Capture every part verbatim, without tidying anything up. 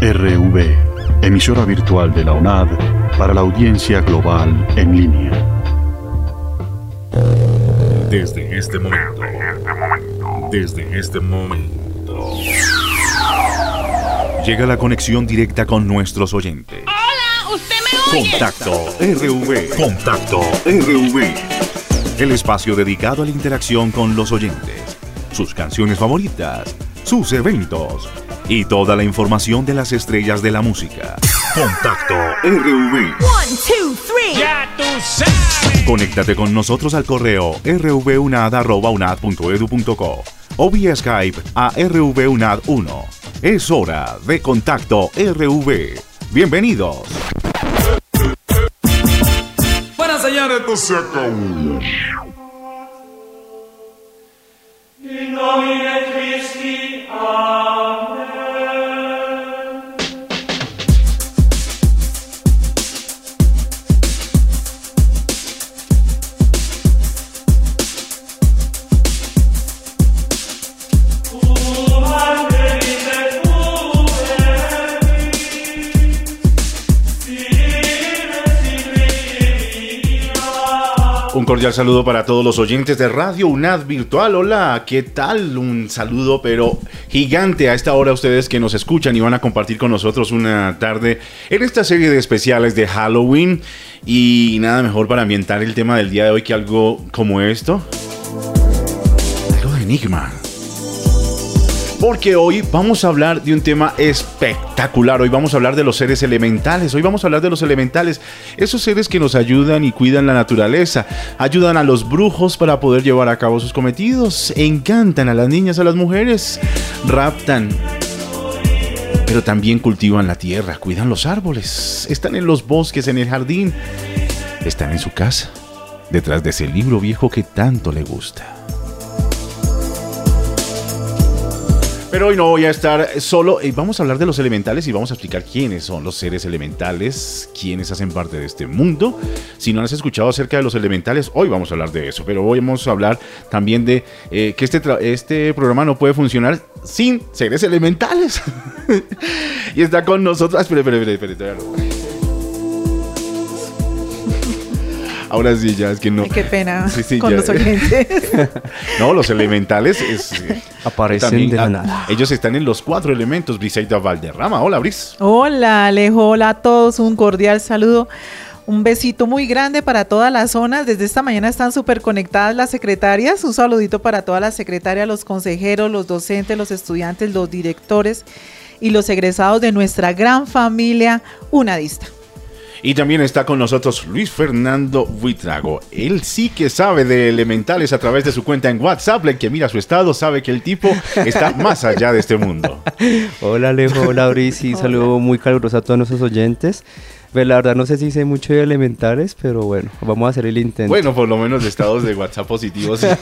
R V, emisora virtual de la UNAD para la audiencia global en línea. Desde este momento, desde este momento, llega la conexión directa con nuestros oyentes. ¡Hola! ¿Usted me oye? Contacto R V. Contacto R V. El espacio dedicado a la interacción con los oyentes, sus canciones favoritas, sus eventos y toda la información de las estrellas de la música. Contacto R V. One, two, three. ¡Ya tú sabes! Conéctate con nosotros al correo r v unad arroba unad punto e d u punto co o vía Skype a r v unad uno. Es hora de Contacto R V. Bienvenidos. Bueno, señores, esto se acabó. In nomine Christi, Amen. Un cordial saludo para todos los oyentes de Radio UNAD Virtual. Hola, ¿qué tal? Un saludo pero gigante a esta hora a ustedes que nos escuchan y van a compartir con nosotros una tarde en esta serie de especiales de Halloween. Y nada mejor para ambientar el tema del día de hoy que algo como esto. Algo de enigma. Porque hoy vamos a hablar de un tema espectacular. Hoy vamos a hablar de los seres elementales. Hoy vamos a hablar de los elementales. Esos seres que nos ayudan y cuidan la naturaleza. Ayudan a los brujos para poder llevar a cabo sus cometidos. Encantan a las niñas, a las mujeres. Raptan. Pero también cultivan la tierra, cuidan los árboles. Están en los bosques, en el jardín. Están en su casa. Detrás de ese libro viejo que tanto le gusta. Pero hoy no voy a estar solo, vamos a hablar de los elementales y vamos a explicar quiénes son los seres elementales, quiénes hacen parte de este mundo. Si no has escuchado acerca de los elementales, hoy vamos a hablar de eso, pero hoy vamos a hablar también de eh, que este, tra- este programa no puede funcionar sin seres elementales. Y está con nosotros, ah, espere, espere, espere, espere, espere. Ahora sí, ya es que no. Ay, qué pena sí, sí, con ya. los oyentes. No, los elementales es, aparecen también, de la a, nada. Ellos están en los cuatro elementos. Briseida Valderrama. Hola, Bris. Hola, Alejo. Hola a todos. Un cordial saludo. Un besito muy grande para todas las zonas. Desde esta mañana están súper conectadas las secretarias. Un saludito para todas las secretarias, los consejeros, los docentes, los estudiantes, los directores y los egresados de nuestra gran familia unadista. Y también está con nosotros Luis Fernando Buitrago. Él sí que sabe de elementales a través de su cuenta en WhatsApp. El que mira su estado sabe que el tipo está más allá de este mundo. Hola Alejo, hola Bris, y saludo muy caluroso a todos nuestros oyentes. Pues la verdad no sé si sé mucho de elementales, pero bueno, vamos a hacer el intento. Bueno, por lo menos de estados de WhatsApp positivos. Sí.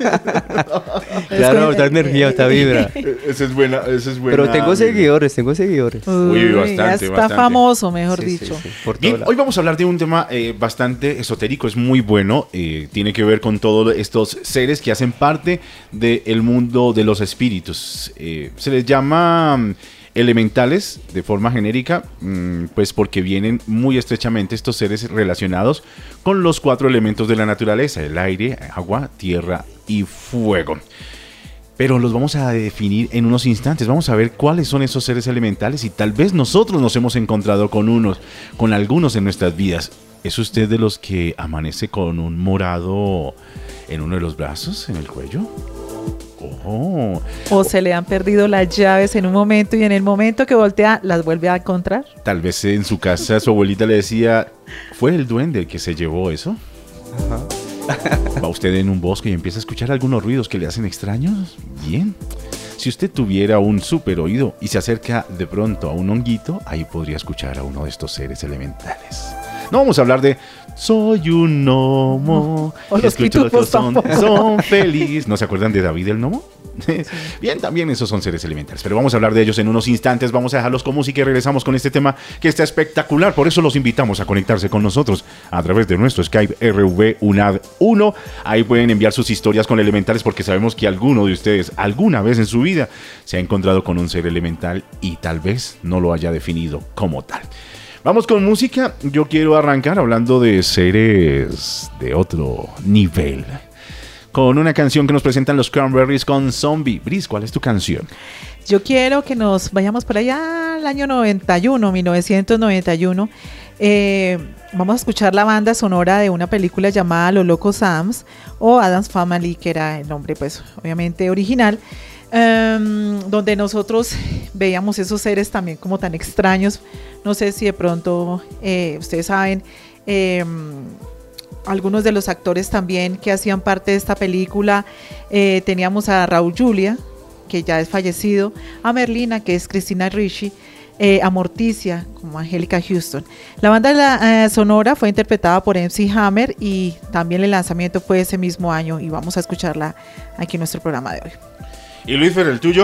Claro, otra energía, otra vibra. Esa es buena, esa es buena. Pero tengo seguidores, tengo seguidores. Uy, Uy, bastante, ya está bastante. famoso, mejor Sí, dicho. sí, sí, por todo Bien, lado. hoy vamos a hablar de un tema eh, bastante esotérico, es muy bueno, eh, tiene que ver con todos estos seres que hacen parte del mundo de los espíritus. Eh, se les llama mm, elementales de forma genérica, mmm, pues porque vienen muy estrechamente estos seres relacionados con los cuatro elementos de la naturaleza, el aire, agua, tierra y fuego. Pero los vamos a definir en unos instantes. Vamos a ver cuáles son esos seres elementales y tal vez nosotros nos hemos encontrado con unos, con algunos en nuestras vidas. ¿Es usted de los que amanece con un morado en uno de los brazos, en el cuello? Oh. O se le han perdido las llaves en un momento y en el momento que voltea las vuelve a encontrar. Tal vez en su casa su abuelita le decía, ¿fue el duende el que se llevó eso? Ajá. ¿Va usted en un bosque y empieza a escuchar algunos ruidos que le hacen extraños? Bien. Si usted tuviera un super oído y se acerca de pronto a un honguito, ahí podría escuchar a uno de estos seres elementales. No vamos a hablar de soy un gnomo. O los escucho pitufos son, tampoco. son feliz. ¿No se acuerdan de David el gnomo? Bien, también esos son seres elementales, pero vamos a hablar de ellos en unos instantes. Vamos a dejarlos con música y regresamos con este tema que está espectacular. Por eso los invitamos a conectarse con nosotros a través de nuestro Skype R V UNAD uno. Ahí pueden enviar sus historias con elementales, porque sabemos que alguno de ustedes alguna vez en su vida se ha encontrado con un ser elemental y tal vez no lo haya definido como tal. Vamos con música. Yo quiero arrancar hablando de seres de otro nivel, con una canción que nos presentan los Cranberries con Zombie. Bris, ¿cuál es tu canción? Yo quiero que nos vayamos por allá al año noventa y uno, mil novecientos noventa y uno. Eh, vamos a escuchar la banda sonora de una película llamada Los Locos Adams, o Addams Family, que era el nombre, pues, obviamente original, um, donde nosotros veíamos esos seres también como tan extraños. No sé si de pronto eh, ustedes saben, eh, algunos de los actores también que hacían parte de esta película. Eh, teníamos a Raúl Julia, que ya es fallecido, a Merlina, que es Christina Ricci, eh, a Morticia, como Angélica Houston. La banda la, eh, sonora fue interpretada por M C Hammer, y también el lanzamiento fue ese mismo año, y vamos a escucharla aquí en nuestro programa de hoy. ¿Y Luis Fer, el tuyo?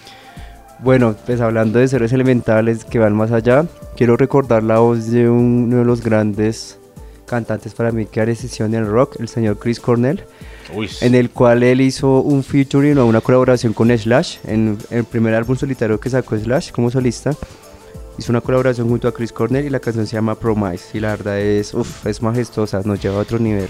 Bueno, pues hablando de seres elementales que van más allá, quiero recordar la voz de uno de los grandes cantantes para mí que ha decisión en el rock, el señor Chris Cornell, Uy. en el cual él hizo un featuring o una colaboración con Slash en el primer álbum solitario que sacó Slash como solista. Hizo una colaboración junto a Chris Cornell y la canción se llama Promise, y la verdad es, uf, es majestuosa, nos lleva a otro nivel.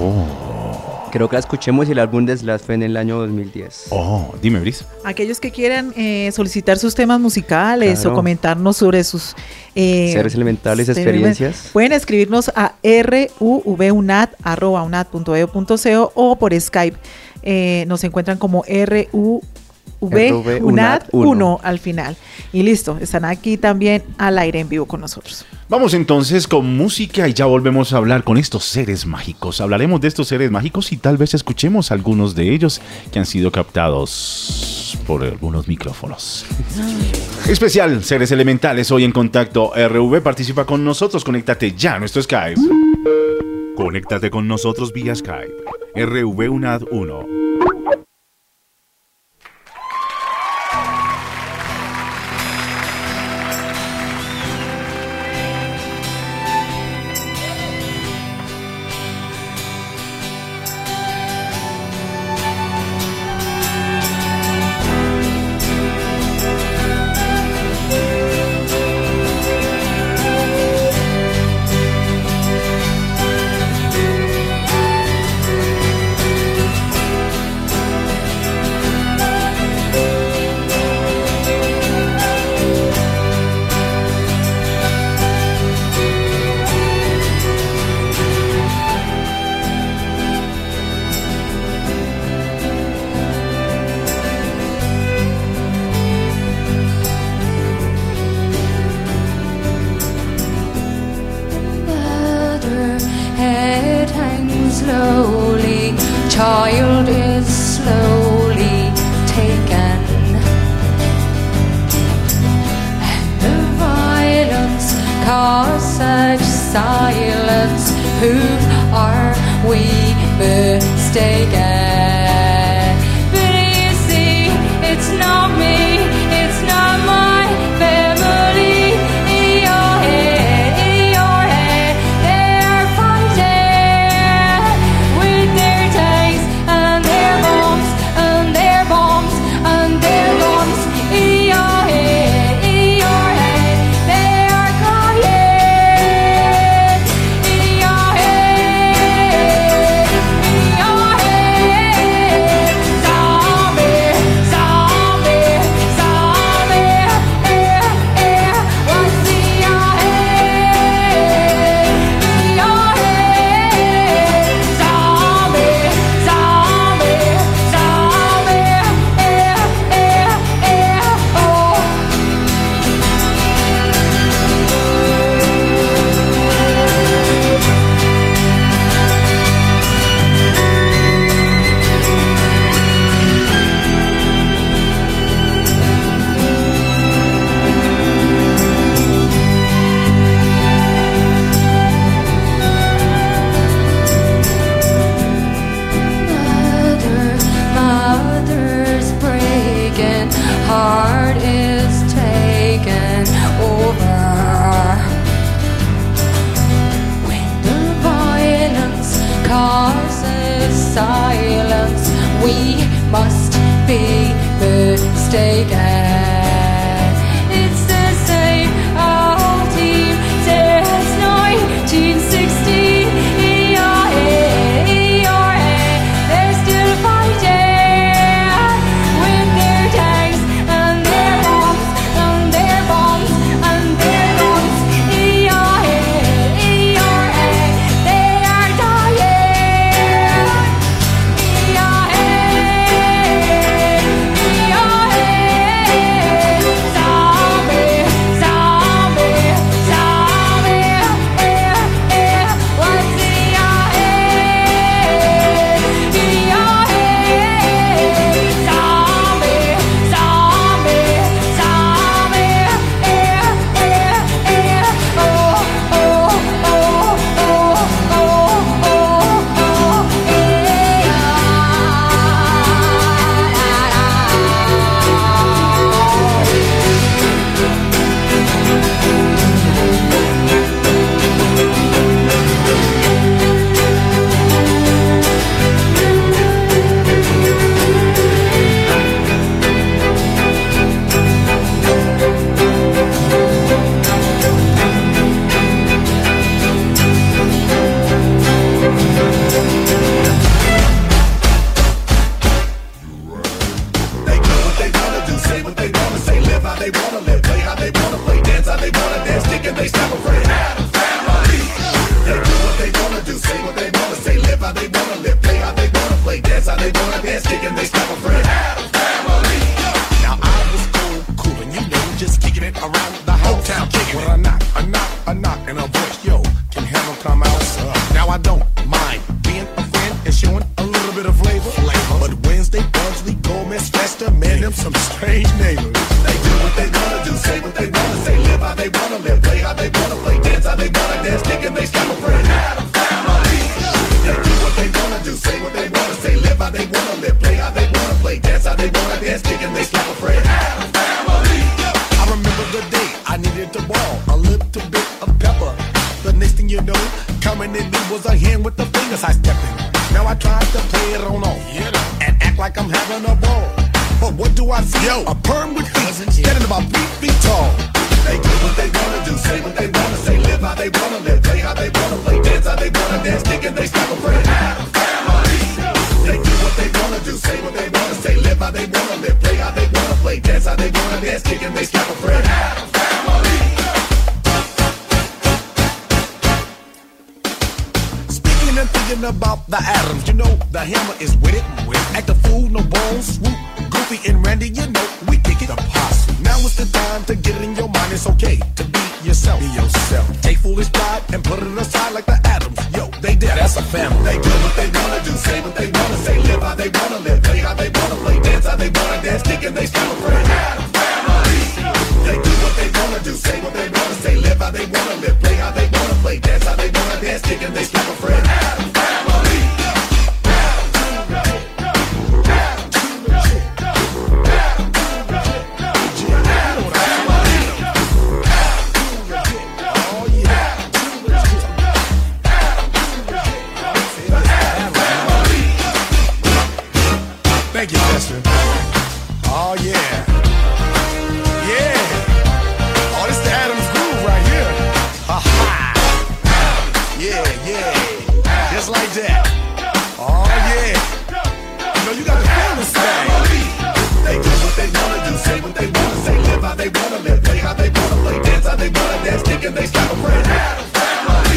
Oh. Creo que la escuchemos, y el álbum de Slash fue en el año dos mil diez. Oh, dime, Bris. Aquellos que quieran eh, solicitar sus temas musicales, Claro, o comentarnos sobre sus eh, seres elementales, seres- experiencias. pueden escribirnos a ruvunat arroba unat punto edu punto co, o por Skype. Eh, nos encuentran como ruv unat uno al final. Y listo, están aquí también al aire en vivo con nosotros. Vamos entonces con música y ya volvemos a hablar con estos seres mágicos. Hablaremos de estos seres mágicos y tal vez escuchemos algunos de ellos que han sido captados por algunos micrófonos. Especial Seres Elementales, hoy en Contacto R V. Participa con nosotros, conéctate ya a nuestro Skype. Conéctate con nosotros vía Skype. R V UNAD uno. Slowly, child is slowly taken, and the violence caused such silence. Who are we mistaken? But you see, it's not me, it's not my family. In your head, in your head, they are fighting with their tanks and their bombs and their bombs and their guns. In your head, in your head, they are crying. In your head, in your head. again. It's the same old team since nineteen sixty. E R A, E R A, they're still fighting with their tanks and their bombs and their bombs and their guns. E R A, E R A, they are dying. E R A, E R A, zombie, zombie, zombie, eh, eh, what's E R A? E R A, zombie, zombie, zombie, eh, eh, eh, oh, oh, oh, oh, oh, oh, They do what they wanna do, say what they wanna say, live how they wanna live, play how they wanna play, dance how they wanna dance, kick and they stop a friend. Addams Family. They do what they wanna do, say what they wanna say, live how they wanna live, play how they wanna play, dance how they wanna dance, kick and they stop a friend. Addams Family. Now I was cool, cool, and you know, just kicking it around the house. Hometown kicking it. When I knock, a knock, a knock, and a voice, yo, can have them come out. Now I don't mind being a friend and showing a little bit of flavor. flavor. But Wednesday, Bunsley, Gomez, Festa, man, them some strange neighbors. They do what they wanna do, say what they wanna say, live how they wanna live, play how they wanna play, dance how they wanna dance, kick and they stop a friend. Addams Family. They do what they wanna do, say what they wanna say, live how they wanna live, play how they wanna play, dance how they wanna dance, kick and they stop a friend. Addams Family. I remember the day I needed to ball a little bit of pepper. The next thing you know, coming in me was a hand with the fingers I stepped in. Now I tried to play it on off and act like I'm having a ball. But what do I see? Yo, a perm with feet, standing about three feet tall. They do what they wanna do, say what they wanna say, live how they wanna live, play how they wanna play, dance how they wanna dance, kick and they stop a friend. Addams Family. They do what they wanna do, say what they wanna say, live how they wanna live, play how they wanna play, dance how they wanna dance, kick and they stop a friend. Addams Family. Speaking and thinking about the Adams, you know the hammer is with it. Act a fool, no bones, swoop. Goofy and Randy, you know we kick it apart. Now it's the time to get it in your mind. It's okay to be yourself. Be yourself. Take foolish pride and put it aside like the Adams. Yo, they did. That's a family. They do what they wanna do, say what they wanna say, live how they wanna live, play how they wanna play, dance how they wanna dance, kick and they stop a friend. Addams Family. They do what they wanna do, say what they wanna say, live how they wanna live, play how they wanna play, dance how they wanna dance, kick and they stop a friend. Addams Family. Thank you, Chester. Oh, yeah. Yeah. Oh, this is the Adams groove right here. Ha ha. Yeah, yeah. Just like that. Oh, yeah. You know, you got the feeling today. They do what they wanna do, say what they wanna say, live how they wanna live, play how they wanna play, dance how they wanna dance, kick and they stop a friend. Addams Family.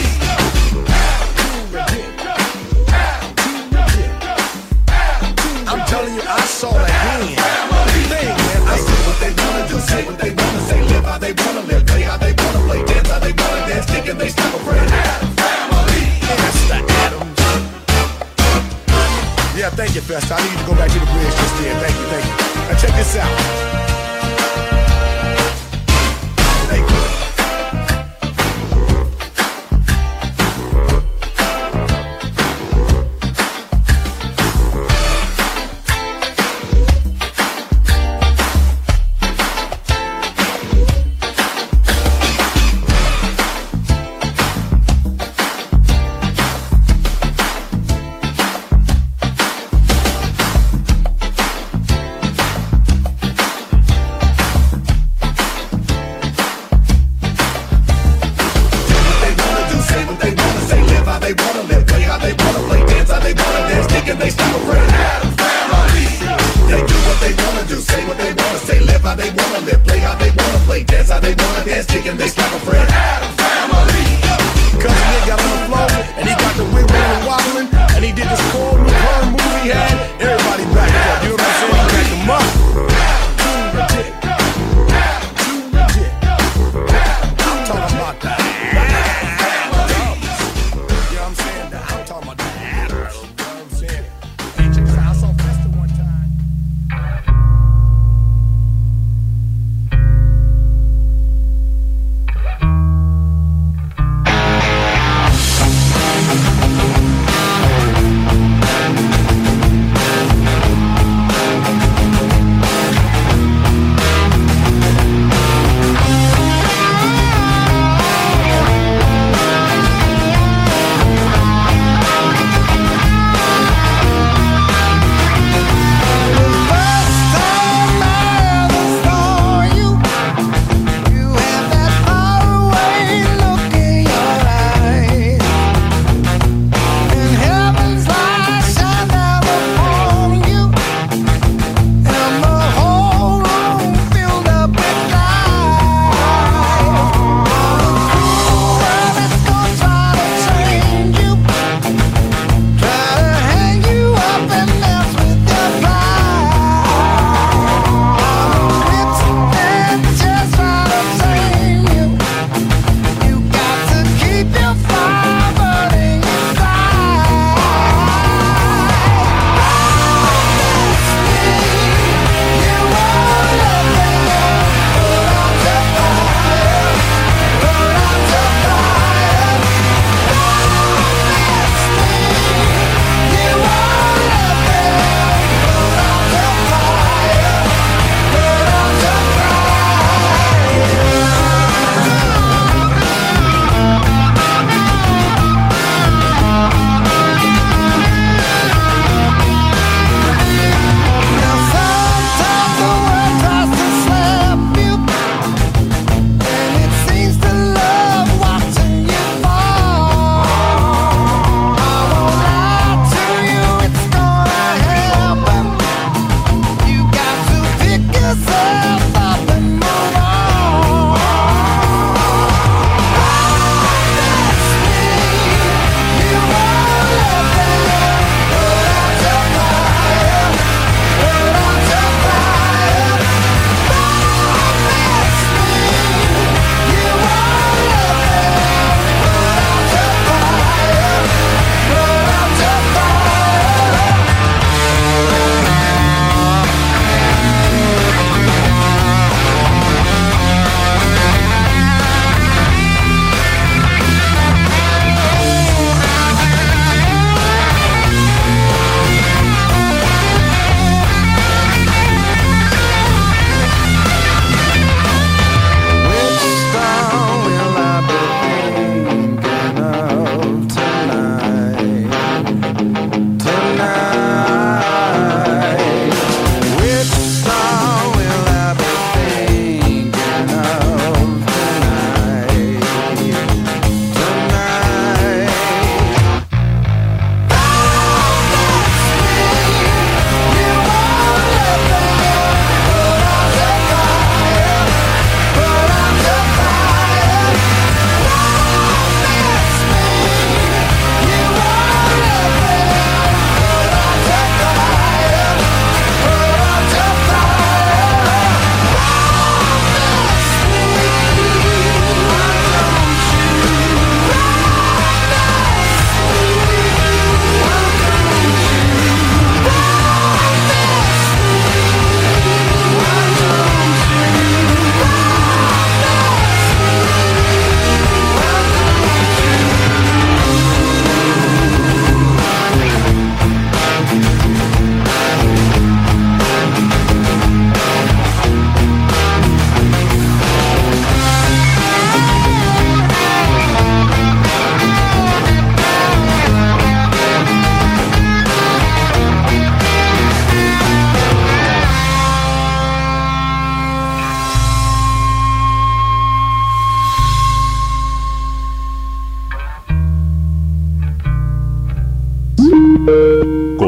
I'm telling you, I saw that hand. Thing, man. I They do what they wanna do, say what they wanna say, live how they wanna live, play how they wanna play, dance how they wanna dance, kick and they stop a friend. Addams Family. That's the Adams. Yeah, thank you, Festa. I need you to go back to the bridge just there. Thank you, thank you. Now check this out. They do.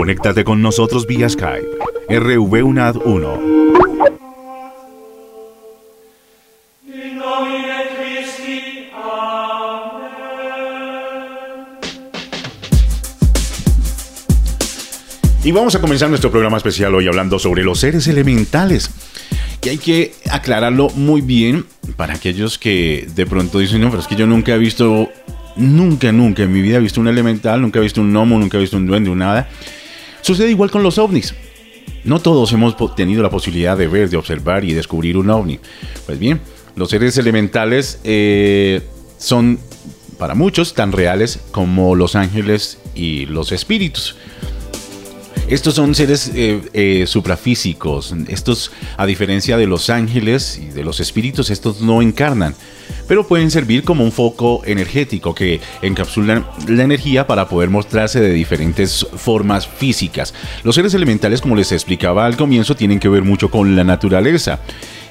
Conéctate con nosotros vía Skype. R V UNAD uno. In nomine Christi. Amen. Y vamos a comenzar nuestro programa especial hoy hablando sobre los seres elementales. Y hay que aclararlo muy bien para aquellos que de pronto dicen, no, pero es que yo nunca he visto, nunca, nunca en mi vida he visto un elemental, nunca he visto un gnomo, nunca he visto un duende, un nada. Sucede igual con los ovnis. No todos hemos tenido la posibilidad de ver, de observar y descubrir un ovni. Pues bien, los seres elementales eh, son para muchos tan reales como los ángeles y los espíritus. Estos son seres eh, eh, suprafísicos. Estos, a diferencia de los ángeles y de los espíritus, estos no encarnan, pero pueden servir como un foco energético que encapsulan la energía para poder mostrarse de diferentes formas físicas. Los seres elementales, como les explicaba al comienzo, tienen que ver mucho con la naturaleza.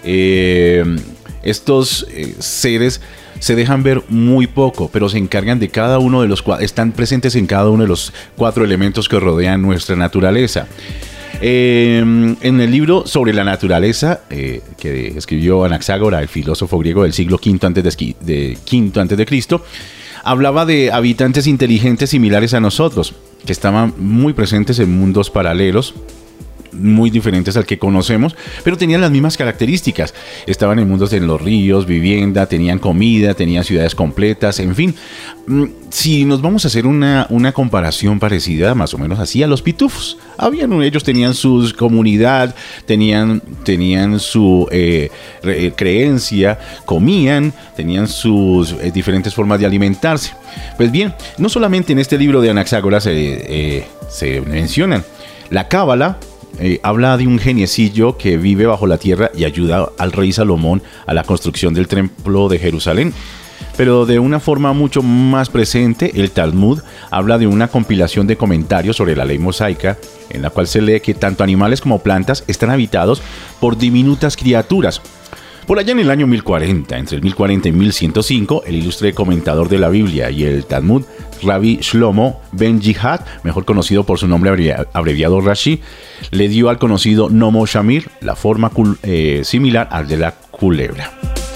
Eh, estos eh, seres se dejan ver muy poco, pero se encargan de cada uno de los cuatro, están presentes en cada uno de los cuatro elementos que rodean nuestra naturaleza. Eh, en el libro sobre la naturaleza eh, que escribió Anaxágora, el filósofo griego del siglo quinto antes de, de, quinto antes de Cristo, hablaba de habitantes inteligentes similares a nosotros, que estaban muy presentes en mundos paralelos, muy diferentes al que conocemos, pero tenían las mismas características. Estaban en mundos de los ríos, vivienda, tenían comida, tenían ciudades completas, en fin. Si nos vamos a hacer una, una comparación parecida, más o menos así, a los pitufos. Habían, ellos tenían su comunidad, tenían, tenían su eh, re, creencia, comían, tenían sus eh, diferentes formas de alimentarse. Pues bien, no solamente en este libro de Anaxágoras se, eh, se mencionan. La Cábala Eh, habla de un geniecillo que vive bajo la tierra y ayuda al rey Salomón a la construcción del templo de Jerusalén. Pero de una forma mucho más presente, el Talmud habla de una compilación de comentarios sobre la ley mosaica, en la cual se lee que tanto animales como plantas están habitados por diminutas criaturas. Por allá en el año mil cuarenta, entre el mil cuarenta y mil ciento cinco, el ilustre comentador de la Biblia y el Talmud, Rabbi Shlomo Ben Jihad, mejor conocido por su nombre abreviado Rashi, le dio al conocido Gnomo Shamir la forma eh, similar al de la culebra.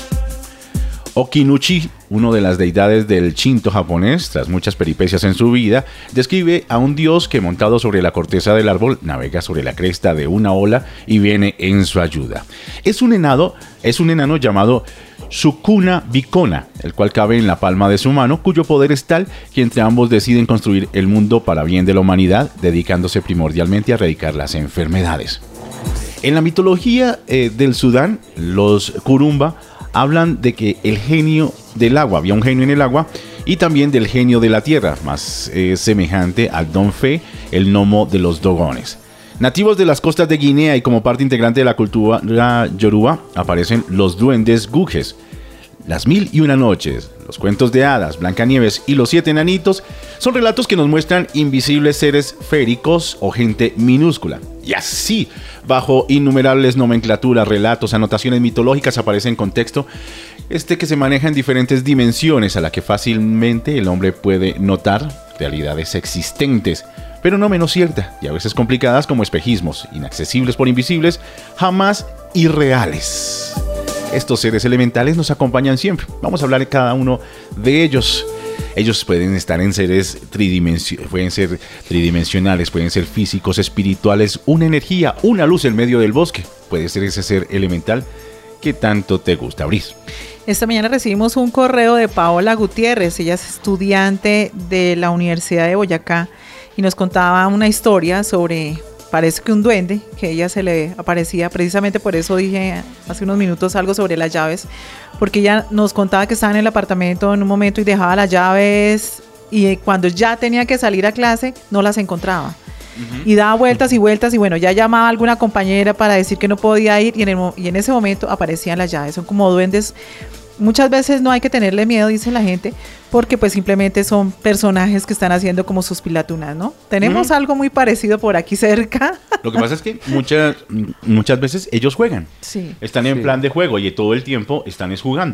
Okinuchi, uno de las deidades del Shinto japonés, tras muchas peripecias en su vida, describe a un dios que montado sobre la corteza del árbol navega sobre la cresta de una ola y viene en su ayuda. Es un enano, es un enano llamado Sukuna Bikona, el cual cabe en la palma de su mano, cuyo poder es tal que entre ambos deciden construir el mundo para bien de la humanidad, dedicándose primordialmente a erradicar las enfermedades. En la mitología eh, del Sudán, los Kurumba hablan de que el genio del agua, había un genio en el agua, y también del genio de la tierra, más eh, semejante al Don Fe, el gnomo de los Dogones. Nativos de las costas de Guinea y como parte integrante de la cultura yoruba, aparecen los duendes gujes. Las mil y una noches, los cuentos de hadas, Blancanieves y los siete enanitos son relatos que nos muestran invisibles seres féricos o gente minúscula. Y así, bajo innumerables nomenclaturas, relatos, anotaciones mitológicas aparece en contexto este que se maneja en diferentes dimensiones a la que fácilmente el hombre puede notar realidades existentes, pero no menos ciertas y a veces complicadas como espejismos, inaccesibles por invisibles, jamás irreales. Estos seres elementales nos acompañan siempre. Vamos a hablar de cada uno de ellos. Ellos pueden estar en seres tridimensionales, pueden ser tridimensionales, pueden ser físicos, espirituales, una energía, una luz en medio del bosque. Puede ser ese ser elemental que tanto te gusta, Bris. Esta mañana recibimos un correo de Paola Gutiérrez. Ella es estudiante de la Universidad de Boyacá y nos contaba una historia sobre, parece que un duende, que a ella se le aparecía. Precisamente por eso dije hace unos minutos algo sobre las llaves, porque ella nos contaba que estaba en el apartamento en un momento y dejaba las llaves y cuando ya tenía que salir a clase no las encontraba. Uh-huh. Y daba vueltas y vueltas y bueno, ya llamaba a alguna compañera para decir que no podía ir y en, el, y en ese momento aparecían las llaves. Son como duendes. Muchas veces no hay que tenerle miedo, dice la gente, porque pues simplemente son personajes que están haciendo como sus pilatunas, ¿no? Tenemos uh-huh. algo muy parecido por aquí cerca. Lo que pasa es que muchas, muchas veces ellos juegan. Sí. Están en sí. plan de juego y todo el tiempo están es jugando.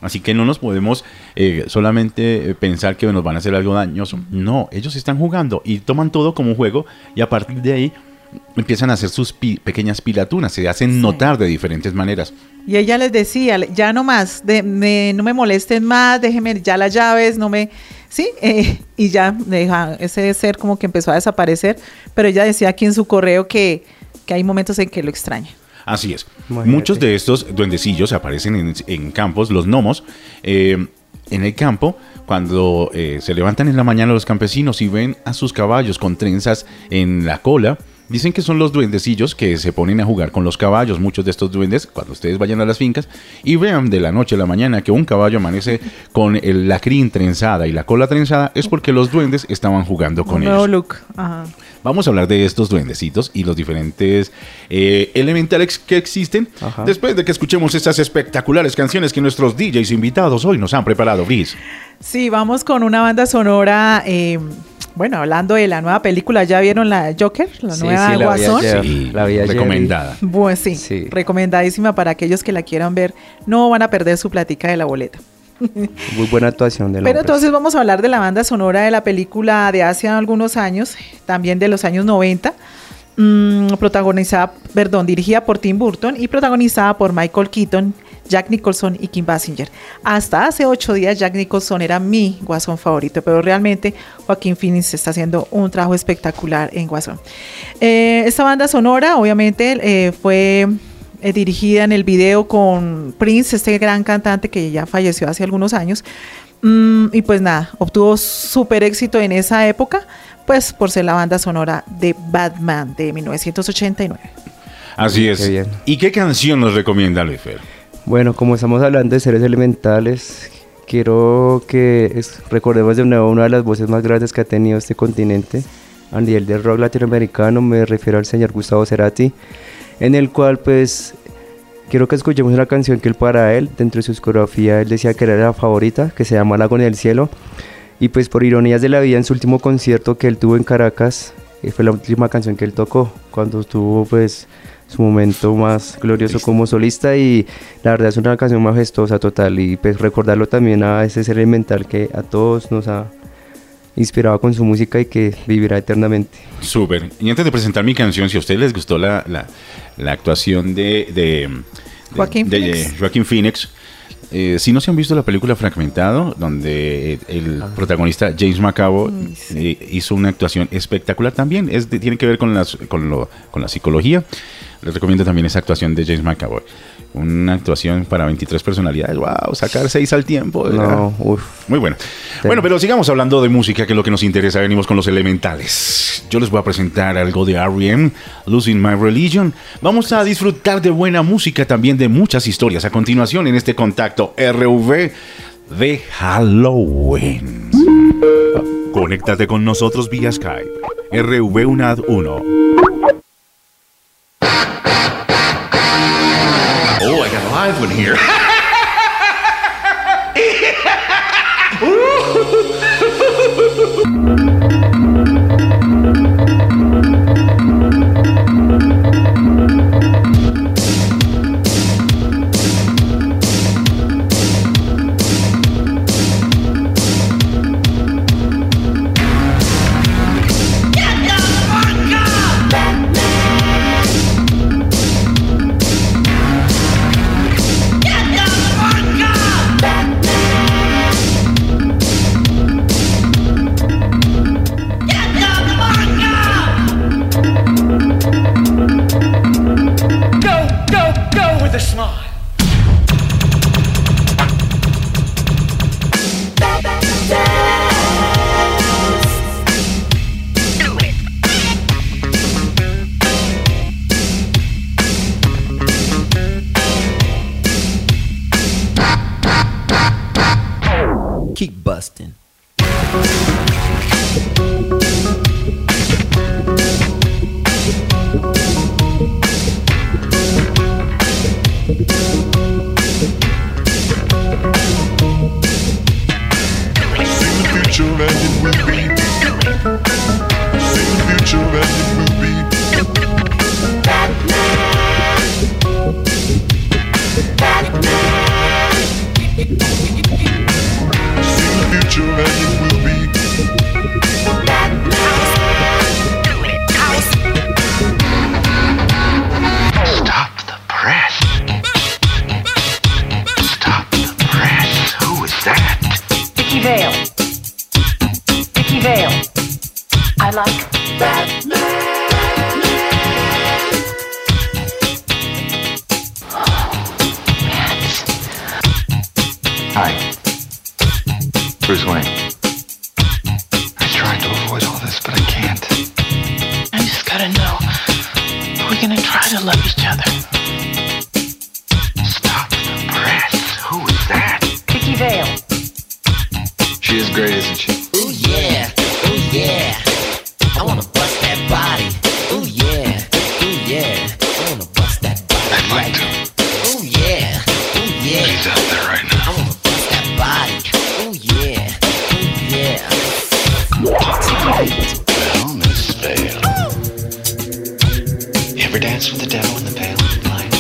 Así que no nos podemos eh, solamente pensar que nos van a hacer algo dañoso. No, ellos están jugando y toman todo como un juego y a partir de ahí empiezan a hacer sus pi- pequeñas pilatunas, se hacen Sí. notar de diferentes maneras. Y ella les decía, ya no más, de, me- no me molesten más, déjenme ya las llaves, no me... Sí, eh, y ya deja, ese ser como que empezó a desaparecer, pero ella decía aquí en su correo que, que hay momentos en que lo extraña. Así es. Imagínate. Muchos de estos duendecillos aparecen en, en campos, los gnomos, eh, en el campo, cuando eh, se levantan en la mañana los campesinos y ven a sus caballos con trenzas en la cola. Dicen que son los duendecillos que se ponen a jugar con los caballos. Muchos de estos duendes, cuando ustedes vayan a las fincas y vean de la noche a la mañana que un caballo amanece con el- la crin trenzada y la cola trenzada, es porque los duendes estaban jugando con Un ellos. nuevo look. Ajá. Vamos a hablar de estos duendecitos y los diferentes eh, elementales que existen Ajá. después de que escuchemos estas espectaculares canciones que nuestros D Js invitados hoy nos han preparado, Brice. Sí, vamos con una banda sonora, eh, bueno, hablando de la nueva película, ¿ya vieron la Joker? La Sí, nueva sí, la vi Guasón. ayer. Sí, la vi ayer recomendada. Pues sí, Sí. recomendadísima para aquellos que la quieran ver. No van a perder su platica de la boleta. Muy buena actuación de la Pero entonces vamos a hablar de la banda sonora de la película de hace algunos años, también de los años noventa, mmm, protagonizada, perdón, dirigida por Tim Burton y protagonizada por Michael Keaton, Jack Nicholson y Kim Basinger. Hasta hace ocho días Jack Nicholson era mi Guasón favorito, pero realmente Joaquín Phoenix está haciendo un trabajo espectacular en Guasón. Eh, esta banda sonora obviamente eh, fue... Eh, dirigida en el video con Prince, este gran cantante que ya falleció hace algunos años. Mm, y pues nada, obtuvo súper éxito en esa época, pues por ser la banda sonora de Batman de mil novecientos ochenta y nueve. Así es. Qué bien. ¿Y qué canción nos recomienda Luis Fer? Bueno, como estamos hablando de seres elementales, quiero que es- recordemos de nuevo una de las voces más grandes que ha tenido este continente a nivel del rock latinoamericano. Me refiero al señor Gustavo Cerati, en el cual pues quiero que escuchemos una canción que él, para él, dentro de su discografía, él decía que era la favorita, que se llama Lago en el Cielo. Y pues por ironías de la vida, en su último concierto que él tuvo en Caracas, eh, fue la última canción que él tocó cuando tuvo pues su momento más glorioso como solista, y la verdad es una canción majestuosa total, y pues recordarlo también a ese ser elemental que a todos nos ha inspirado con su música y que vivirá eternamente. Súper. Y antes de presentar mi canción, si a ustedes les gustó la, la, la actuación de, de, de- Joaquín de- Phoenix. de Joaquín Phoenix, eh, si no se han visto la película Fragmentado, donde el protagonista James McAvoy Uy, sí. eh, hizo una actuación espectacular también, es de- tiene que ver con, las, con, lo, con la psicología. Les recomiendo también esa actuación de James McAvoy. Una actuación para veintitrés personalidades. ¡Wow! Sacar seis al tiempo. No, uff. Muy bueno. Bueno, pero sigamos hablando de música, que es lo que nos interesa. Venimos con los elementales. Yo les voy a presentar algo de R E M, Losing My Religion. Vamos a disfrutar de buena música, también de muchas historias a continuación en este contacto R V de Halloween. Conéctate con nosotros vía Skype. R V UNAD uno. Oh, I got a live one here. Go, go, go with a smile. Keep busting. See the future and it will be. See the future and it will be. Batman. Batman. Hi. Bruce Wayne. I tried to avoid all this, but I can't. I just gotta know, are we gonna try to love each other? Stop the press. Who is that? Vicky Vale. She is great, isn't she? Ooh yeah, ooh yeah. I wanna bust that body. Ooh yeah, ooh yeah. I wanna bust that body. I'd like to. Ooh yeah, ooh yeah. She's out there right now. I wanna bust that body. Ooh yeah, ooh yeah. Well, Miss Vale. You ever dance with the devil in the veil of the blind?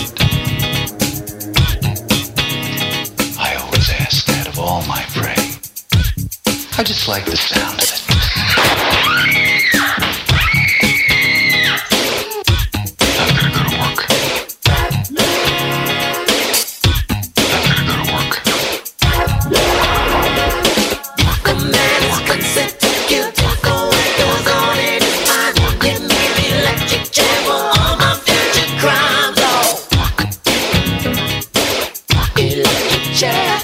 I always ask that of all my prey. I just like the sound of it. I've gotta go to work. I've gotta go to work. A man is consent to kill. Go what goes on in his mind. Give me the electric chair for all my future crimes. Oh, electric chair.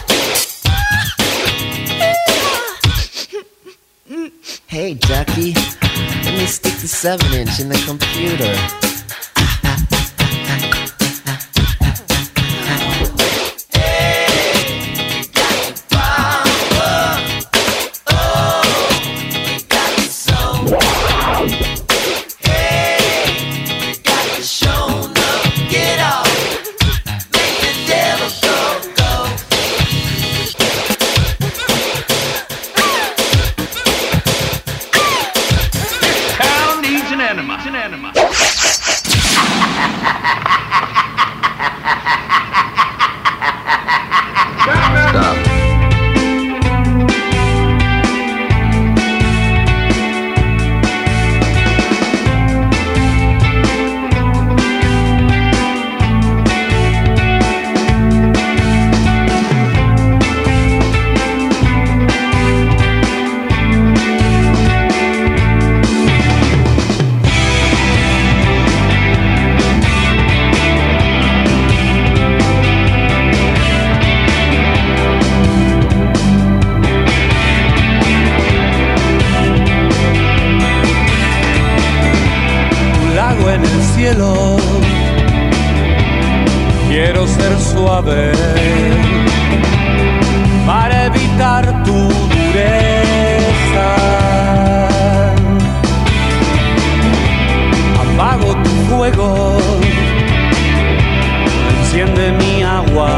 Hey, Ducky, let me stick the seven inch in the computer. Town needs an enema. An enema. Stop. Un lago en el cielo, quiero ser suave para evitar tu dureza. Apago tu fuego, enciende mi agua.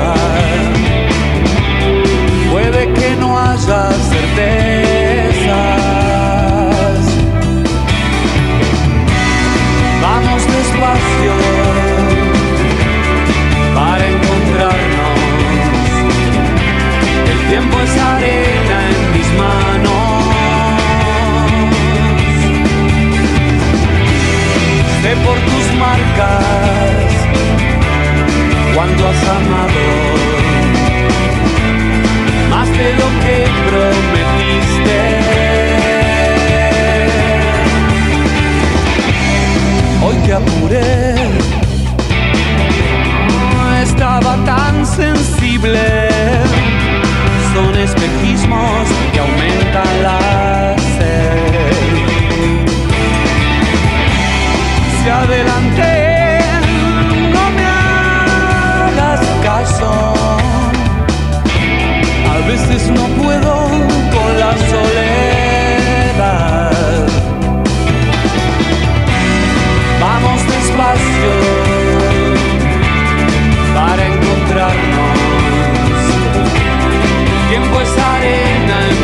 Puede que no haya certezas. Vamos despacio para encontrarnos. El tiempo es arena en mis manos. Sé por tus marcas cuando has amado más de lo que prometiste. Hoy te apuré, estaba tan sensible. Son espejismos que aumentan la sed. Si adelanté, no me hagas caso. A veces no puedo con la soledad. Vamos despacio para encontrarnos. Tiempo es arena en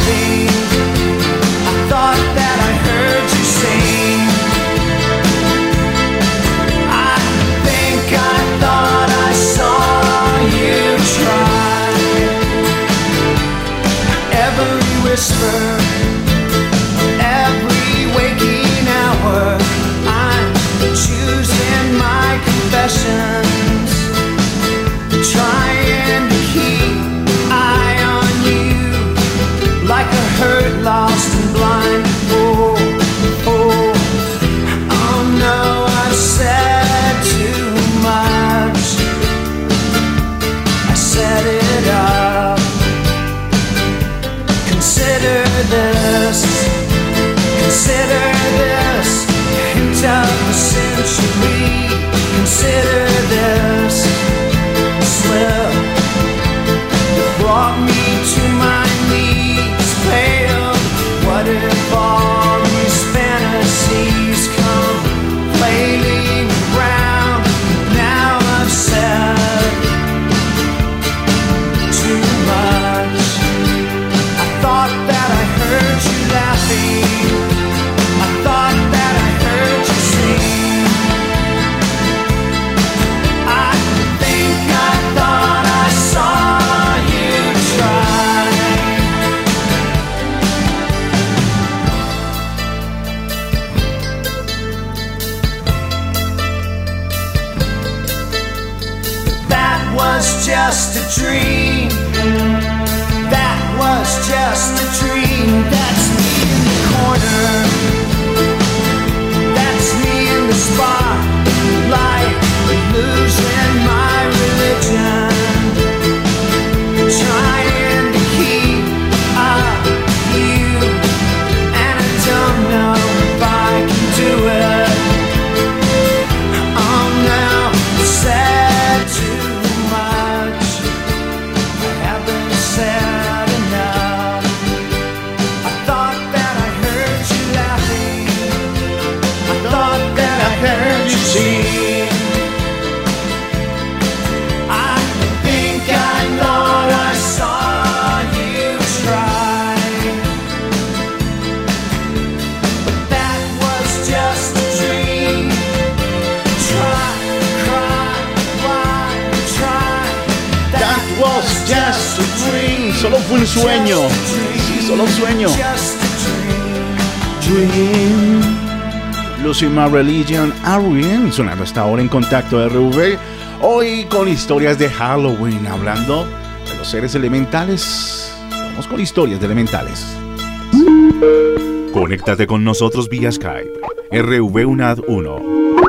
laughing. I thought that I heard you sing. I think I thought I saw you try. Every whisper, every waking hour, I'm choosing my confessions, trying to keep eye on you, like a hurt, lost and blind. Oh, oh, oh no, I've said too much. I set it up. Consider this, consider this, hint of the century. Consider this slip that brought me to my knees, pale. What if all these fantasies come flailing around? Now I've said too much. I thought that I heard you laughing. I thought that I heard you sing. I think I thought I saw you try. That was just a dream. That was just a dream. That's me in the corner. That's me in the spotlight, losing my religion, trying to keep up you, and I don't know if I can do it. Oh no, I said too much. I haven't said enough. I thought that I heard you laughing. I thought that I heard you sing. I think I thought I saw you try. But that was just a dream. Try, cry, why, try. That was just a dream. Solo fue un sueño. Sí, solo un sueño. Just a Dream. Lucy My Religion, Arian, sonando hasta ahora en Contacto R V. Hoy con historias de Halloween, hablando de los seres elementales. Vamos con historias de elementales. Conéctate con nosotros vía Skype. R V UNAD uno.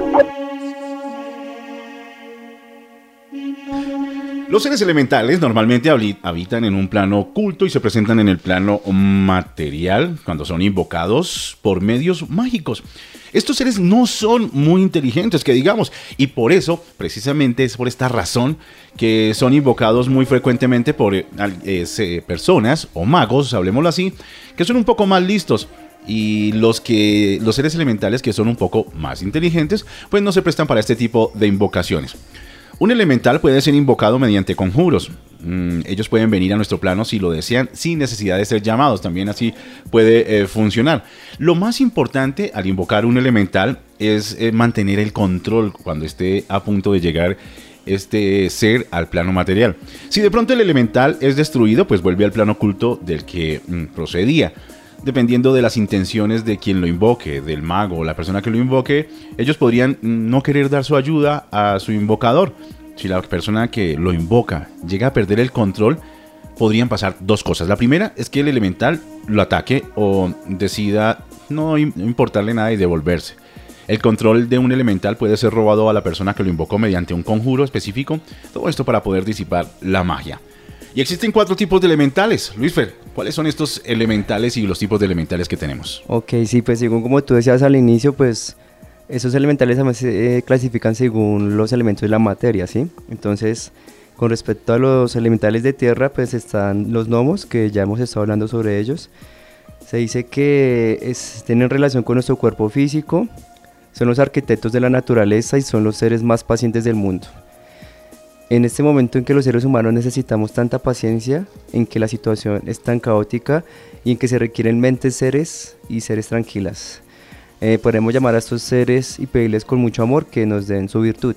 Los seres elementales normalmente habli- habitan en un plano oculto y se presentan en el plano material cuando son invocados por medios mágicos. Estos seres no son muy inteligentes, que digamos, y por eso, precisamente es por esta razón que son invocados muy frecuentemente por eh, eh, personas o magos, hablemoslo así, que son un poco más listos. Y los, que, los seres elementales que son un poco más inteligentes, pues no se prestan para este tipo de invocaciones. Un elemental puede ser invocado mediante conjuros. Mm, ellos pueden venir a nuestro plano si lo desean, sin necesidad de ser llamados. También así puede eh, funcionar. Lo más importante al invocar un elemental es eh, mantener el control cuando esté a punto de llegar este ser al plano material. Si de pronto el elemental es destruido, pues vuelve al plano oculto del que mm, procedía. Dependiendo de las intenciones de quien lo invoque, del mago o la persona que lo invoque, ellos podrían no querer dar su ayuda a su invocador. Si la persona que lo invoca llega a perder el control, podrían pasar dos cosas. La primera es que el elemental lo ataque o decida no importarle nada y devolverse. El control de un elemental puede ser robado a la persona que lo invocó mediante un conjuro específico. Todo esto para poder disipar la magia. Y existen cuatro tipos de elementales. Luisfer, ¿cuáles son estos elementales y los tipos de elementales que tenemos? Ok, sí, pues según como tú decías al inicio, pues esos elementales también se eh, clasifican según los elementos de la materia, ¿sí? Entonces, con respecto a los elementales de tierra, pues están los gnomos, que ya hemos estado hablando sobre ellos. Se dice que es, tienen relación con nuestro cuerpo físico, son los arquitectos de la naturaleza y son los seres más pacientes del mundo. En este momento en que los seres humanos necesitamos tanta paciencia, en que la situación es tan caótica y en que se requieren mentes seres y seres tranquilas, eh, podemos llamar a estos seres y pedirles con mucho amor que nos den su virtud.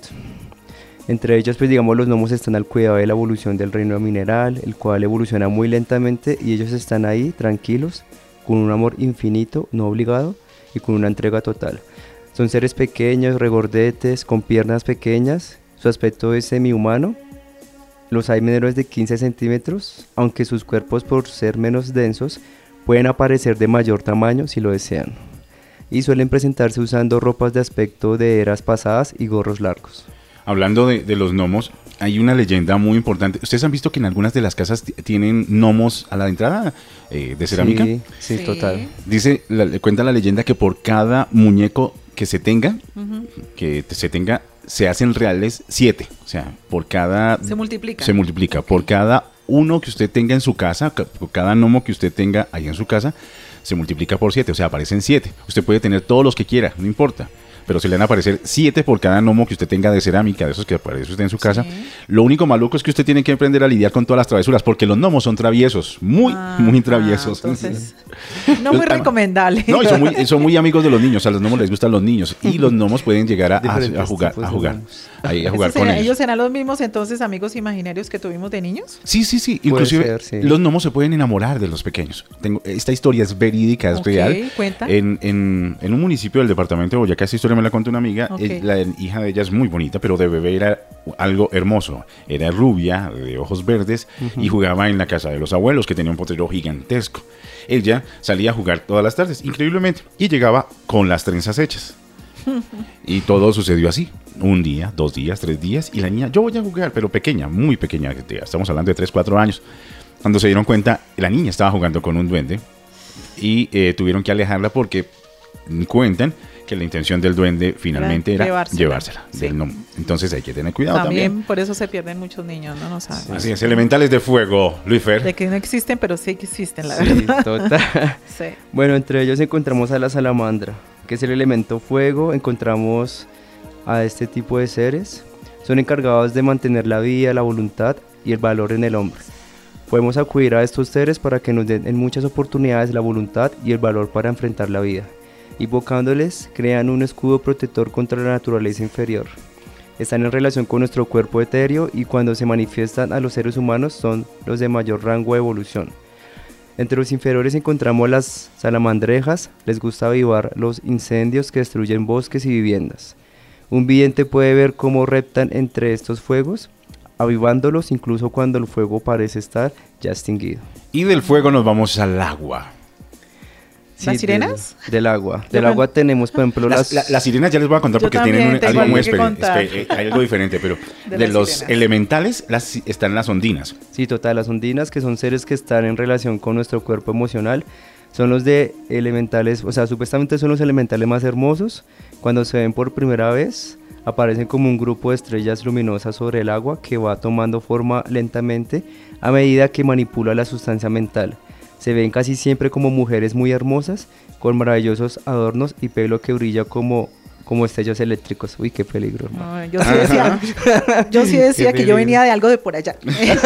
Entre ellos, pues digamos, los gnomos están al cuidado de la evolución del reino mineral, el cual evoluciona muy lentamente y ellos están ahí tranquilos, con un amor infinito, no obligado y con una entrega total. Son seres pequeños, regordetes, con piernas pequeñas. Su aspecto es semi-humano, los hay menores de quince centímetros, aunque sus cuerpos por ser menos densos pueden aparecer de mayor tamaño si lo desean. Y suelen presentarse usando ropas de aspecto de eras pasadas y gorros largos. Hablando de, de los gnomos, hay una leyenda muy importante. ¿Ustedes han visto que en algunas de las casas t- tienen gnomos a la entrada eh, de cerámica? Sí, sí, sí, total. Dice, la, cuenta la leyenda que por cada muñeco que se tenga, uh-huh. que te, se tenga, se hacen reales siete. O sea, por cada... Se multiplica. Se multiplica. Okay. Por cada uno que usted tenga en su casa, por cada gnomo que usted tenga ahí en su casa, se multiplica por siete. O sea, aparecen siete. Usted puede tener todos los que quiera, no importa. Pero se le van a aparecer siete por cada gnomo que usted tenga de cerámica, de esos que aparece usted en su casa. Sí. Lo único maluco es que usted tiene que aprender a lidiar con todas las travesuras, porque los gnomos son traviesos, muy, ah, muy traviesos. Ah, entonces, no muy recomendable. No, y son muy, son muy amigos de los niños, a los gnomos les gustan los niños, y los gnomos pueden llegar a, a, a jugar, a jugar, ahí, a jugar con será, ellos. ¿Ellos serán los mismos entonces amigos imaginarios que tuvimos de niños? Sí, sí, sí, inclusive ser, sí. Los gnomos se pueden enamorar de los pequeños. Tengo, esta historia es verídica, es okay, real. Cuenta. En, en, en un municipio del departamento de Boyacá, esta historia me la contó una amiga. Okay. La hija de ella es muy bonita, pero de bebé era algo hermoso. Era rubia, de ojos verdes, uh-huh. y jugaba en la casa de los abuelos, que tenía un potrero gigantesco. Ella salía a jugar todas las tardes, increíblemente, y llegaba con las trenzas hechas. Y todo sucedió así. Un día, dos días, tres días, y la niña, yo voy a jugar, pero pequeña, muy pequeña, estamos hablando de tres, cuatro años. Cuando se dieron cuenta, la niña estaba jugando con un duende, y eh, tuvieron que alejarla porque cuentan que la intención del duende finalmente era, era llevársela, llevársela sí. del gnomo. Entonces hay que tener cuidado también. También por eso se pierden muchos niños, ¿no? No saben. Así es, elementales de fuego, Luis Fer. De que no existen, pero sí que existen, la sí, verdad. Total. Sí. Bueno, entre ellos encontramos a la salamandra, que es el elemento fuego. Encontramos a este tipo de seres. Son encargados de mantener la vida, la voluntad y el valor en el hombre. Podemos acudir a estos seres para que nos den en muchas oportunidades la voluntad y el valor para enfrentar la vida. Invocándoles, crean un escudo protector contra la naturaleza inferior. Están en relación con nuestro cuerpo etéreo y cuando se manifiestan a los seres humanos son los de mayor rango de evolución. Entre los inferiores encontramos las salamandrejas, les gusta avivar los incendios que destruyen bosques y viviendas. Un vidente puede ver cómo reptan entre estos fuegos, avivándolos incluso cuando el fuego parece estar ya extinguido. Y del fuego nos vamos al agua. Sí, ¿las sirenas? Del, del agua. Del agua tenemos, por ejemplo, las... Las, la, las sirenas ya les voy a contar porque tienen un, algo muy especial. Hay algo diferente, pero de, de los sirenas elementales las, están las ondinas. Sí, total, las ondinas, que son seres que están en relación con nuestro cuerpo emocional. Son los de elementales, o sea, supuestamente son los elementales más hermosos. Cuando se ven por primera vez, aparecen como un grupo de estrellas luminosas sobre el agua que va tomando forma lentamente a medida que manipula la sustancia mental. Se ven casi siempre como mujeres muy hermosas, con maravillosos adornos y pelo que brilla como, como destellos eléctricos. Uy, qué peligro. No, yo sí decía, yo sí decía que yo venía de algo de por allá.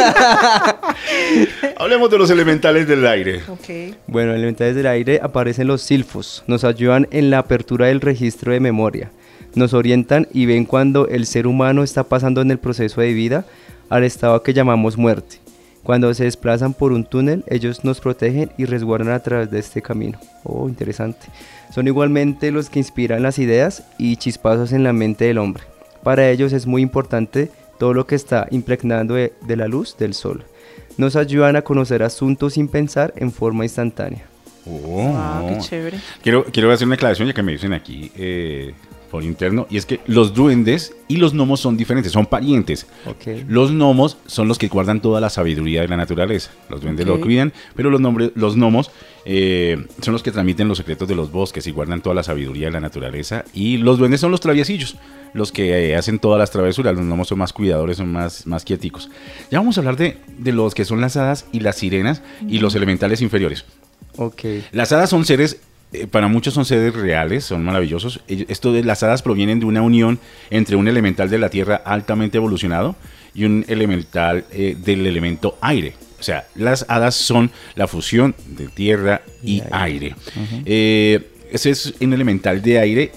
Hablemos de los elementales del aire. Okay. Bueno, elementales del aire aparecen los silfos. Nos ayudan en la apertura del registro de memoria. Nos orientan y ven cuando el ser humano está pasando en el proceso de vida al estado que llamamos muerte. Cuando se desplazan por un túnel, ellos nos protegen y resguardan a través de este camino. Oh, interesante. Son igualmente los que inspiran las ideas y chispazos en la mente del hombre. Para ellos es muy importante todo lo que está impregnando de, de la luz del sol. Nos ayudan a conocer asuntos sin pensar en forma instantánea. Oh, wow, qué chévere. Quiero, quiero hacer una aclaración ya que me dicen aquí... Eh... por interno, y es que los duendes y los gnomos son diferentes, son parientes. Okay. Los gnomos son los que guardan toda la sabiduría de la naturaleza. Los duendes okay. lo cuidan, pero los, nombres, los gnomos eh, son los que transmiten los secretos de los bosques y guardan toda la sabiduría de la naturaleza. Y los duendes son los traviesillos, los que eh, hacen todas las travesuras. Los gnomos son más cuidadores, son más, más quieticos. Ya vamos a hablar de, de los que son las hadas y las sirenas mm. y los elementales inferiores. Okay. Las hadas son seres eh, para muchos son seres reales, son maravillosos. Ellos- Esto de las hadas provienen de una unión entre un elemental de la tierra altamente evolucionado y un elemental eh, del elemento aire. O sea, las hadas son la fusión de tierra y aire. Eh, ese es un elemental de aire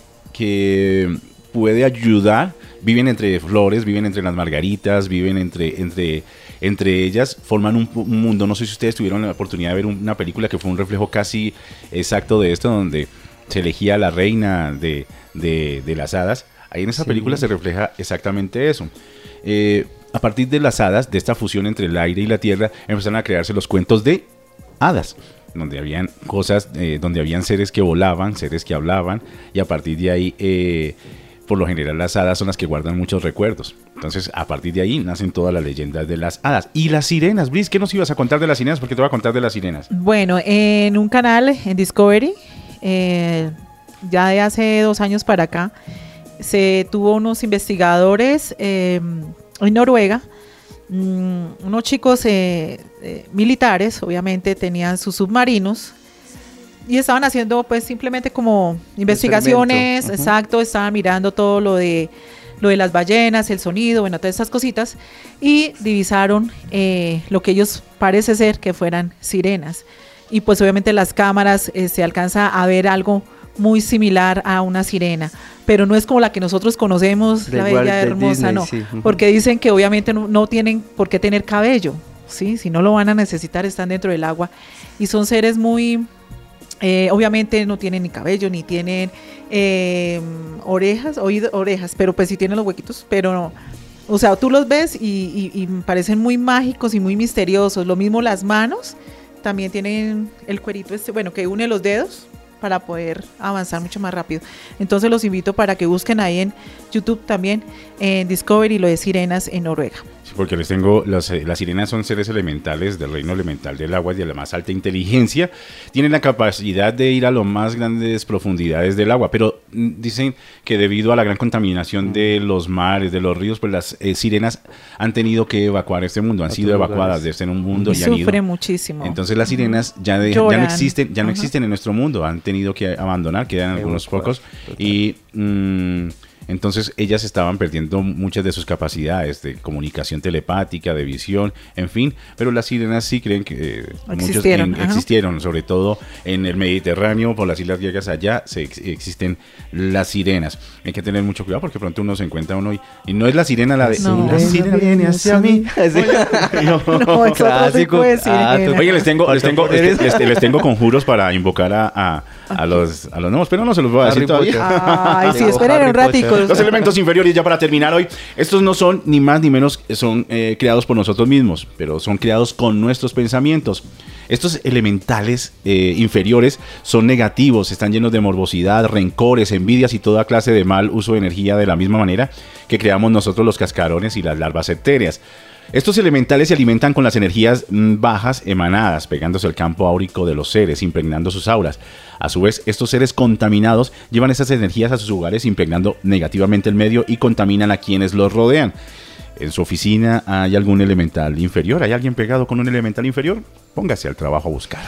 que puede ayudar. Viven entre flores, viven entre las margaritas, viven entre, entre, entre ellas, forman un, un mundo. No sé si ustedes tuvieron la oportunidad de ver una película que fue un reflejo casi exacto de esto, donde se elegía a la reina de, de, de las hadas. Ahí en esa Sí. película se refleja exactamente eso. Eh, a partir de las hadas, de esta fusión entre el aire y la tierra, empezaron a crearse los cuentos de hadas, donde habían cosas, eh, donde habían seres que volaban, seres que hablaban, y a partir de ahí, eh, por lo general, las hadas son las que guardan muchos recuerdos. Entonces, a partir de ahí nacen todas las leyendas de las hadas. Y las sirenas, Bliss, ¿qué nos ibas a contar de las sirenas? Porque te voy a contar de las sirenas. Bueno, en un canal en Discovery, eh, ya de hace dos años para acá, se tuvo unos investigadores eh, en Noruega, mm, unos chicos eh, eh, militares, obviamente tenían sus submarinos y estaban haciendo pues simplemente como investigaciones, Experimento. Ujú. exacto, estaban mirando todo lo de lo de las ballenas, el sonido, bueno, todas estas cositas, y divisaron eh, lo que ellos parece ser que fueran sirenas. Y pues obviamente las cámaras eh, se alcanza a ver algo muy similar a una sirena, pero no es como la que nosotros conocemos, Da la igual bella de hermosa, Disney, no, sí. Ujú. porque dicen que obviamente no, no tienen por qué tener cabello, ¿sí? Si no lo van a necesitar, están dentro del agua, y son seres muy, eh, obviamente no tienen ni cabello, ni tienen eh, orejas, oído, orejas, pero pues sí tienen los huequitos, pero no. O sea, tú los ves y, y, y parecen muy mágicos y muy misteriosos. Lo mismo las manos, también tienen el cuerito este, bueno, que une los dedos para poder avanzar mucho más rápido. Entonces los invito para que busquen ahí en YouTube también, en Discovery, lo de sirenas en Noruega. Sí, porque les tengo, las, eh, las sirenas son seres elementales del reino elemental del agua y de la más alta inteligencia. Tienen la capacidad de ir a las más grandes profundidades del agua, pero mm, dicen que debido a la gran contaminación de los mares, de los ríos, pues las eh, sirenas han tenido que evacuar este mundo, han A sido otros evacuadas lugares. de este en un mundo Y y han ido. sufren muchísimo. Entonces las sirenas ya, de- ya Lloran. no existen, ya no Ajá. existen en nuestro mundo, han tenido que abandonar, quedan algunos Evacuar, pocos y mm, entonces ellas estaban perdiendo muchas de sus capacidades de comunicación telepática, de visión, en fin, pero las sirenas sí creen que eh, muchos Existieron, en- ajá. existieron, sobre todo en el Mediterráneo, por las islas griegas allá se ex- existen las sirenas. Hay que tener mucho cuidado porque pronto uno se encuentra uno y, y no es la sirena la de No. la sirena viene hacia mí. No, es otro tipo de sirena. Oye, les tengo, les tengo, Faltan les, les- les tengo conjuros para invocar a, a, a los, a los nuevos, pero no se los voy a decir Harry todavía. Potter. Ay, sí, Digo, esperen Harry un ratico. Potter. Los elementos inferiores, ya para terminar hoy, estos no son ni más ni menos, son eh, creados por nosotros mismos, pero son creados con nuestros pensamientos. Estos elementales eh, inferiores son negativos, están llenos de morbosidad, rencores, envidias y toda clase de mal uso de energía, de la misma manera que creamos nosotros los cascarones y las larvas etéreas. Estos elementales se alimentan con las energías mm, bajas emanadas, pegándose al campo áurico de los seres, impregnando sus auras. A su vez, estos seres contaminados llevan esas energías a sus hogares, impregnando negativamente el medio y contaminan a quienes los rodean. ¿En su oficina hay algún elemental inferior? ¿Hay alguien pegado con un elemental inferior? Póngase al trabajo a buscar.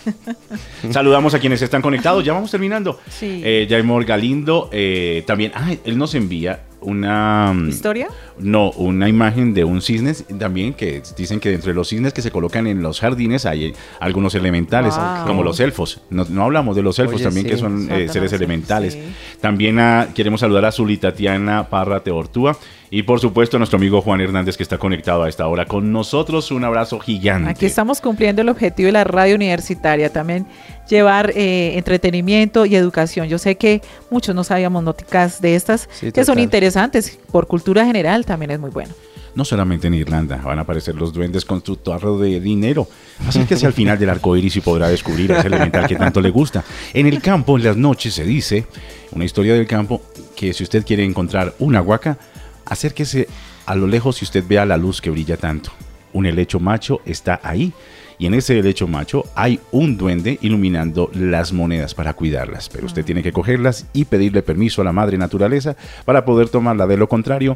Saludamos a quienes están conectados. Ya vamos terminando. Sí. Eh, Jaimor Galindo eh, también. Ah, él nos envía una... mm, ¿Historia? No, una imagen de un cisne también que dicen que entre los cisnes que se colocan en los jardines hay algunos elementales, Wow. como los elfos. No, no hablamos de los elfos Oye, también, sí. que son eh, Satanás, seres sí, elementales. sí. También ah, queremos saludar a Zuli Tatiana Parra Teortúa y por supuesto a nuestro amigo Juan Hernández que está conectado a esta hora con nosotros. Un abrazo gigante. Aquí estamos cumpliendo el objetivo de la radio universitaria, también llevar eh, entretenimiento y educación. Yo sé que muchos no sabíamos noticias de estas Sí, que son total. interesantes. Por cultura general también es muy bueno. No solamente en Irlanda van a aparecer los duendes con su tarro de dinero. Acérquese al final del arco iris y podrá descubrir ese elemental que tanto le gusta. En el campo, en las noches, se dice, una historia del campo, que si usted quiere encontrar una huaca, acérquese a lo lejos y usted vea la luz que brilla tanto. Un helecho macho está ahí. Y en ese helecho macho hay un duende iluminando las monedas para cuidarlas. Pero usted tiene que cogerlas y pedirle permiso a la madre naturaleza para poder tomarla. De lo contrario,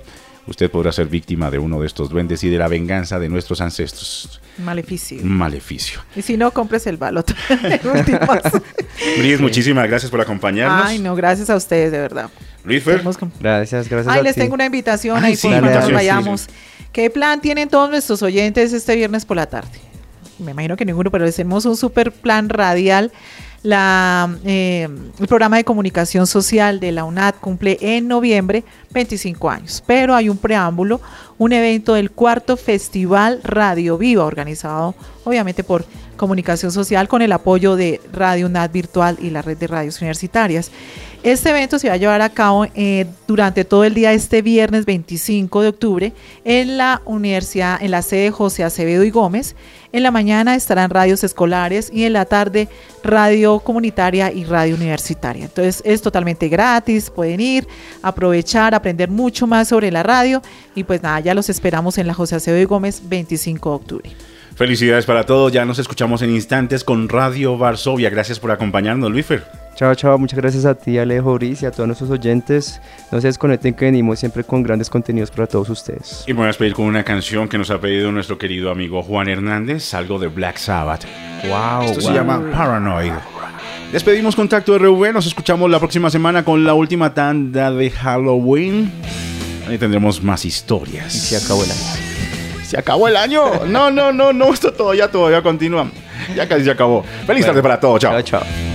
usted podrá ser víctima de uno de estos duendes y de la venganza de nuestros ancestros. Maleficio. Maleficio. Y si no, compres el baloto. Últimas. Luis, muchísimas gracias por acompañarnos. Ay, no, gracias a ustedes, de verdad. Luis Fer. Gracias, gracias Ay, a les ti. tengo una invitación. Ay, ahí sí, por cuando nos invitación, vayamos. sí, sí. ¿Qué plan tienen todos nuestros oyentes este viernes por la tarde? Me imagino que ninguno, pero les tenemos un super plan radial. La, eh, el programa de comunicación social de la UNAD cumple en noviembre veinticinco años, pero hay un preámbulo, un evento del cuarto Festival Radio Viva, organizado obviamente por Comunicación Social con el apoyo de Radio UNAD Virtual y la red de radios universitarias. Este evento se va a llevar a cabo eh, durante todo el día este viernes veinticinco de octubre en la universidad, en la sede José Acevedo y Gómez. En la mañana estarán radios escolares y en la tarde radio comunitaria y radio universitaria. Entonces es totalmente gratis, pueden ir, aprovechar, aprender mucho más sobre la radio y pues nada, ya los esperamos en la José Acevedo y Gómez veinticinco de octubre. Felicidades para todos, ya nos escuchamos en instantes con Radio Varsovia. Gracias por acompañarnos, Luífer. Chao, chao, muchas gracias a ti, Alejo, Boris, y a todos nuestros oyentes. No se desconecten, que venimos siempre con grandes contenidos para todos ustedes. Y me voy a despedir con una canción que nos ha pedido nuestro querido amigo Juan Hernández, algo de Black Sabbath. Wow, Esto wow. se llama Paranoid. Despedimos Contacto R V, nos escuchamos la próxima semana con la última tanda de Halloween. Ahí tendremos más historias. Y se acabó el año. Se acabó el año. No, no, no, no, esto todavía, todavía continúa. Ya casi se acabó. Feliz tarde para todos. Chao. Chao, chao.